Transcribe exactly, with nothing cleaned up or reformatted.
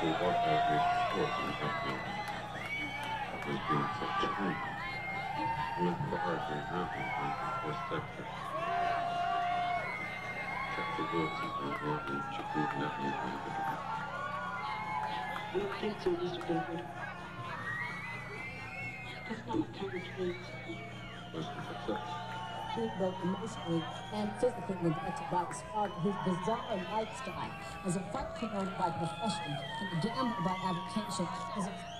what I restored in Dublin was being such time. With the hardware happening in the first sector. Check the goods and the world and chicken and everything. I don't think so, Mister David. That's not the kind of case. What's the success? He broke emotionally and physically neglected by his father, his bizarre lifestyle as a fight promoted by profession and a gamble by avocation as a